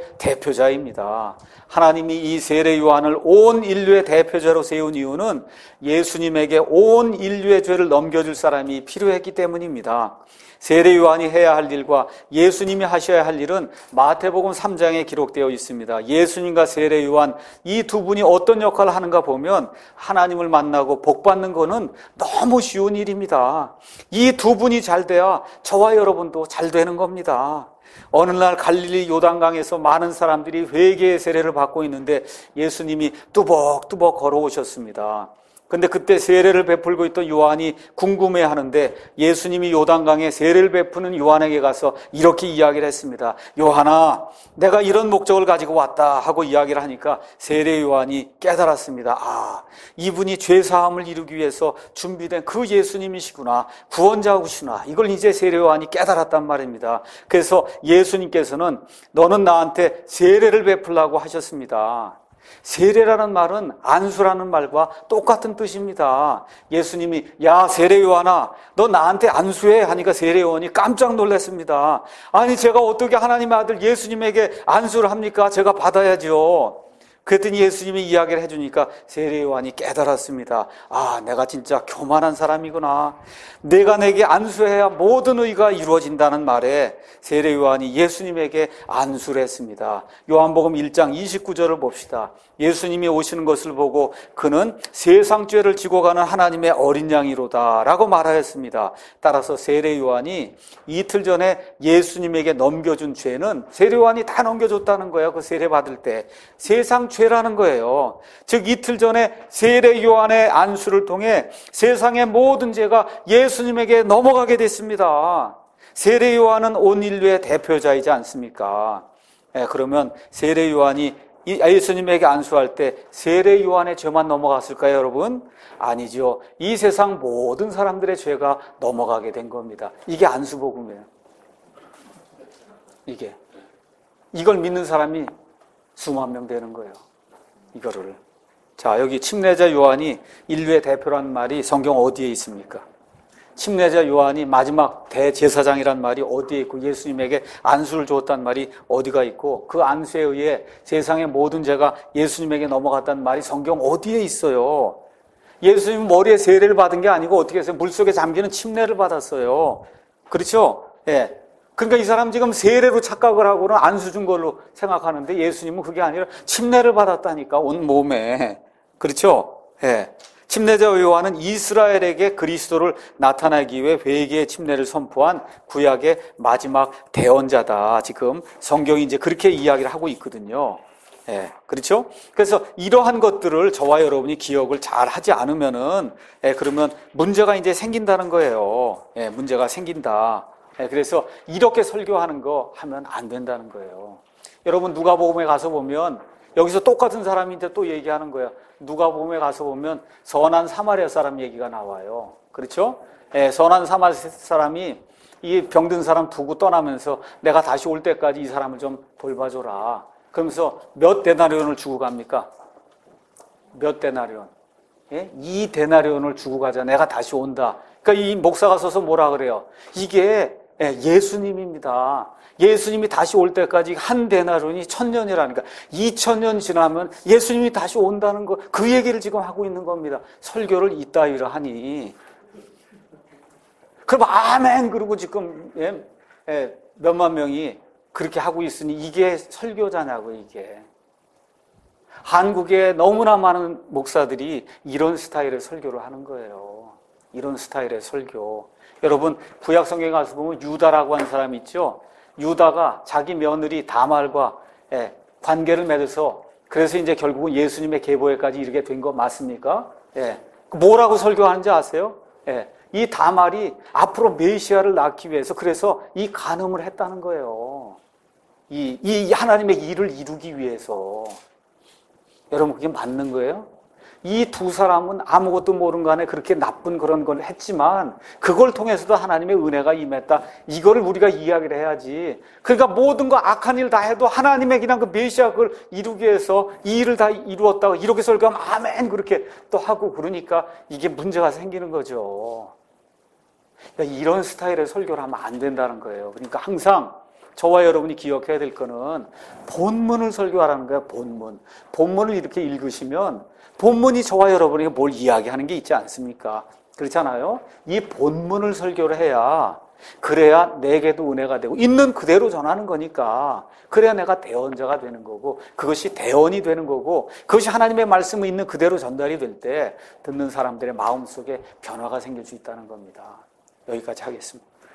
대표자입니다. 하나님이 이 세례 요한을 온 인류의 대표자로 세운 이유는 예수님에게 온 인류의 죄를 넘겨줄 사람이 필요했기 때문입니다. 세례 요한이 해야 할 일과 예수님이 하셔야 할 일은 마태복음 삼 장에 기록되어 있습니다. 예수님과 세례 요한 이 두 분이 어떤 역할을 하는가 보면 하나님을 만나고 복받는 것은 너무 쉬운 일입니다. 이 두 분이 잘 돼야 저와 여러분도 잘 되는 겁니다. 어느 날 갈릴리 요단강에서 많은 사람들이 회개의 세례를 받고 있는데 예수님이 뚜벅뚜벅 걸어오셨습니다. 근데 그때 세례를 베풀고 있던 요한이 궁금해하는데 예수님이 요단강에 세례를 베푸는 요한에게 가서 이렇게 이야기를 했습니다. 요한아, 내가 이런 목적을 가지고 왔다 하고 이야기를 하니까 세례 요한이 깨달았습니다. 아, 이분이 죄사함을 이루기 위해서 준비된 그 예수님이시구나, 구원자구시구나. 이걸 이제 세례 요한이 깨달았단 말입니다. 그래서 예수님께서는 너는 나한테 세례를 베풀라고 하셨습니다. 세례라는 말은 안수라는 말과 똑같은 뜻입니다. 예수님이 야 세례 요한아 너 나한테 안수해 하니까 세례 요한이 깜짝 놀랐습니다. 아니 제가 어떻게 하나님의 아들 예수님에게 안수를 합니까? 제가 받아야죠. 그랬더니 예수님이 이야기를 해주니까 세례 요한이 깨달았습니다. 아, 내가 진짜 교만한 사람이구나. 내가 내게 안수해야 모든 의가 이루어진다는 말에 세례 요한이 예수님에게 안수를 했습니다. 요한복음 일 장 이십구 절을 봅시다. 예수님이 오시는 것을 보고 그는 세상 죄를 지고 가는 하나님의 어린 양이로다 라고 말하였습니다. 따라서 세례 요한이 이틀 전에 예수님에게 넘겨준 죄는 세례 요한이 다 넘겨줬다는 거예요. 그 세례 받을 때. 세상 죄라는 거예요. 즉 이틀 전에 세례 요한의 안수를 통해 세상의 모든 죄가 예수님에게 넘어가게 됐습니다. 세례 요한은 온 인류의 대표자이지 않습니까? 예, 그러면 세례 요한이 예수님에게 안수할 때 세례 요한의 죄만 넘어갔을까요, 여러분? 아니죠. 이 세상 모든 사람들의 죄가 넘어가게 된 겁니다. 이게 안수복음이에요. 이게. 이걸 믿는 사람이 수만 명 되는 거예요. 이거를. 자, 여기 침례자 요한이 인류의 대표라는 말이 성경 어디에 있습니까? 침례자 요한이 마지막 대제사장이란 말이 어디에 있고 예수님에게 안수를 주었다는 말이 어디가 있고 그 안수에 의해 세상의 모든 죄가 예수님에게 넘어갔다는 말이 성경 어디에 있어요? 예수님 머리에 세례를 받은 게 아니고 어떻게 해서 물속에 잠기는 침례를 받았어요. 그렇죠? 예. 그러니까 이 사람 지금 세례로 착각을 하고는 안수 준 걸로 생각하는데 예수님은 그게 아니라 침례를 받았다니까 온 몸에. 그렇죠? 예. 침례자 요한은 이스라엘에게 그리스도를 나타내기 위해 회개의 침례를 선포한 구약의 마지막 대언자다. 지금 성경이 이제 그렇게 이야기를 하고 있거든요. 예, 그렇죠? 그래서 이러한 것들을 저와 여러분이 기억을 잘 하지 않으면은, 예, 그러면 문제가 이제 생긴다는 거예요. 예, 문제가 생긴다. 예, 그래서 이렇게 설교하는 거 하면 안 된다는 거예요. 여러분 누가복음에 가서 보면 여기서 똑같은 사람인데 또 얘기하는 거예요. 누가복음에 가서 보면 선한 사마리아 사람 얘기가 나와요. 그렇죠? 예, 선한 사마리아 사람이 이 병든 사람 두고 떠나면서 내가 다시 올 때까지 이 사람을 좀 돌봐줘라. 그러면서 몇 데나리온을 주고 갑니까? 몇 데나리온? 예? 이 데나리온을 주고 가자. 내가 다시 온다. 그러니까 이 목사가 서서 뭐라 그래요? 이게 예수님입니다. 예수님이 다시 올 때까지 한 데나리온이 천년이라니까. 이천 년 지나면 예수님이 다시 온다는 거, 그 얘기를 지금 하고 있는 겁니다. 설교를 이따위로 하니. 그럼 아멘 그러고 지금 예, 예, 몇만 명이 그렇게 하고 있으니 이게 설교자냐고, 이게. 한국에 너무나 많은 목사들이 이런 스타일의 설교를 하는 거예요. 이런 스타일의 설교. 여러분, 구약 성경에 가서 보면 유다라고 하는 사람이 있죠. 유다가 자기 며느리 다말과 예, 관계를 맺어서 그래서 이제 결국은 예수님의 계보에까지 이르게 된 거 맞습니까? 예. 뭐라고 설교하는지 아세요? 예. 이 다말이 앞으로 메시아를 낳기 위해서 그래서 이 간음을 했다는 거예요. 이, 이 하나님의 일을 이루기 위해서. 여러분, 그게 맞는 거예요? 이 두 사람은 아무것도 모르는 간에 그렇게 나쁜 그런 걸 했지만 그걸 통해서도 하나님의 은혜가 임했다. 이거를 우리가 이야기를 해야지. 그러니까 모든 거 악한 일 다 해도 하나님의 그냥 그 메시아 그걸 이루기 위해서 이 일을 다 이루었다고 이렇게 설교하면 아멘 그렇게 또 하고 그러니까 이게 문제가 생기는 거죠. 그러니까 이런 스타일의 설교를 하면 안 된다는 거예요. 그러니까 항상 저와 여러분이 기억해야 될 거는 본문을 설교하라는 거예요. 본문. 본문을 이렇게 읽으시면 본문이 저와 여러분에게 뭘 이야기하는 게 있지 않습니까? 그렇잖아요. 이 본문을 설교를 해야 그래야 내게도 은혜가 되고 있는 그대로 전하는 거니까 그래야 내가 대언자가 되는 거고 그것이 대언이 되는 거고 그것이 하나님의 말씀이 있는 그대로 전달이 될 때 듣는 사람들의 마음속에 변화가 생길 수 있다는 겁니다. 여기까지 하겠습니다.